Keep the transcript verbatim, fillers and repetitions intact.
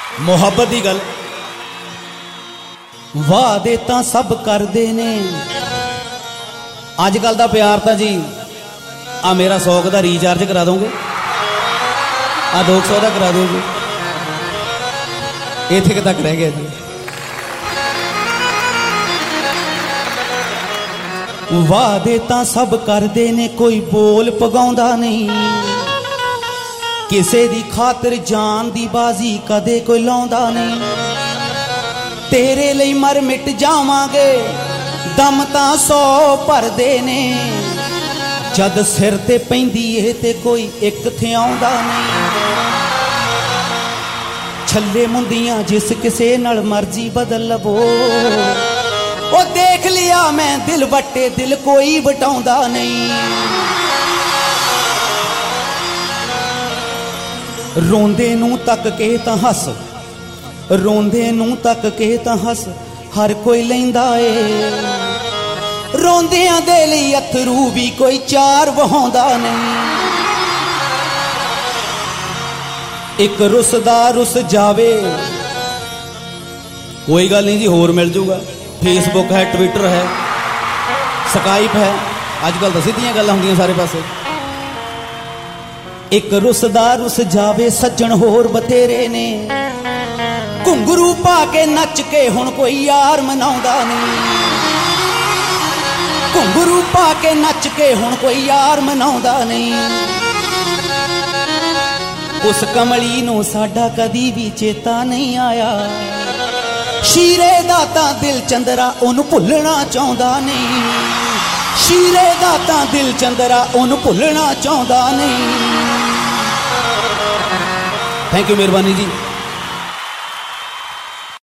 ਮੁਹੱਬਤ ਦੀ ਗੱਲ। ਵਾਅਦੇ ਤਾਂ ਸਭ ਕਰਦੇ ਨੇ ਅੱਜ ਕੱਲ ਦਾ ਪਿਆਰ ਤਾਂ ਜੀ ਆ ਮੇਰਾ ਸੌ ਦਾ ਰੀਚਾਰਜ ਕਰਾ ਦੋਗੇ, ਆ ਦੋ ਸੌ ਦਾ ਕਰਾ ਦਿਓ ਜੀ, ਇੱਥੇ ਕਿ ਤੱਕ ਰਹਿ ਗਿਆ ਜੀ। ਵਾਅਦੇ ਤਾਂ ਸਭ ਕਰਦੇ ਨੇ, ਕੋਈ ਬੋਲ ਪਗਾਉਂਦਾ ਨਹੀਂ, ਕਿਸੇ ਦੀ ਖਾਤਰ ਜਾਨ ਦੀ ਬਾਜ਼ੀ ਕਦੇ ਕੋਈ ਲਾਉਂਦਾ ਨਹੀਂ। ਤੇਰੇ ਲਈ ਮਰ ਮਿਟ ਜਾਵਾਂਗੇ, ਦਮ ਤਾਂ ਸੌ ਭਰਦੇ ਨੇ, ਜਦ ਸਿਰ ਤੇ ਪੈਂਦੀ ਏ ਤੇ ਕੋਈ ਇੱਕ ਥਿਆਉਂਦਾ ਨਹੀਂ। ਛੱਲੇ ਮੁੰਦੀਆਂ ਜਿਸ ਕਿਸੇ ਨਾਲ ਮਰਜ਼ੀ ਬਦਲ ਲਵੋ, ਉਹ ਦੇਖ ਲਿਆ ਮੈਂ ਦਿਲ ਵੱਟੇ ਦਿਲ ਕੋਈ ਵਟਾਉਂਦਾ ਨਹੀਂ। ਰੋਂਦੇ ਨੂੰ ਤੱਕ ਕੇ ਤਾਂ ਹੱਸ, ਰੋਂਦੇ ਨੂੰ ਤੱਕ ਕੇ ਤਾਂ ਹੱਸ ਹਰ ਕੋਈ ਲੈਂਦਾ ਏ, ਰੋਂਦਿਆਂ ਦੇ ਲਈ ਅਥਰੂ ਵੀ ਕੋਈ ਚਾਰ ਵਹਾਉਂਦਾ ਨਹੀਂ। ਇੱਕ ਰੁੱਸਦਾ ਰੁੱਸ ਜਾਵੇ, ਕੋਈ ਗੱਲ ਨਹੀਂ ਜੀ ਹੋਰ ਮਿਲ ਜੂਗਾ, ਫੇਸਬੁੱਕ ਹੈ, ਟਵਿੱਟਰ ਹੈ, ਸਕਾਈਪ ਹੈ, ਅੱਜ ਕੱਲ ਤਾਂ ਸਿੱਧੀਆਂ ਗੱਲਾਂ ਹੁੰਦੀਆਂ ਸਾਰੇ ਪਾਸੇ। ਇੱਕ ਰੁੱਸਦਾ ਰੁੱਸ ਜਾਵੇ ਸੱਜਣ ਹੋਰ ਬਥੇਰੇ ਨੇ, ਘੁੰਗਰੂ ਪਾ ਕੇ ਨੱਚ ਕੇ ਹੁਣ ਕੋਈ ਯਾਰ ਮਨਾਉਂਦਾ ਨਹੀਂ। ਘੁੰਗਰੂ ਪਾ ਕੇ ਨੱਚ ਕੇ ਹੁਣ ਕੋਈ ਯਾਰ ਮਨਾਉਂਦਾ ਨਹੀਂ। ਉਸ ਕਮਲੀ ਨੂੰ ਸਾਡਾ ਕਦੀ ਵੀ ਚੇਤਾ ਨਹੀਂ ਆਇਆ, ਸ਼ੀਰੇ ਦਾ ਤਾਂ ਦਿਲ ਚੰਦਰਾ ਉਹਨੂੰ ਭੁੱਲਣਾ ਚਾਹੁੰਦਾ ਨਹੀਂ। ਸ਼ੀਰੇ ਦਾ ਤਾਂ ਦਿਲ ਚੰਦਰਾ ਉਹਨੂੰ ਭੁੱਲਣਾ ਚਾਹੁੰਦਾ ਨਹੀਂ। ਥੈਂਕ ਯੂ, ਮਿਹਰਬਾਨੀ ਜੀ।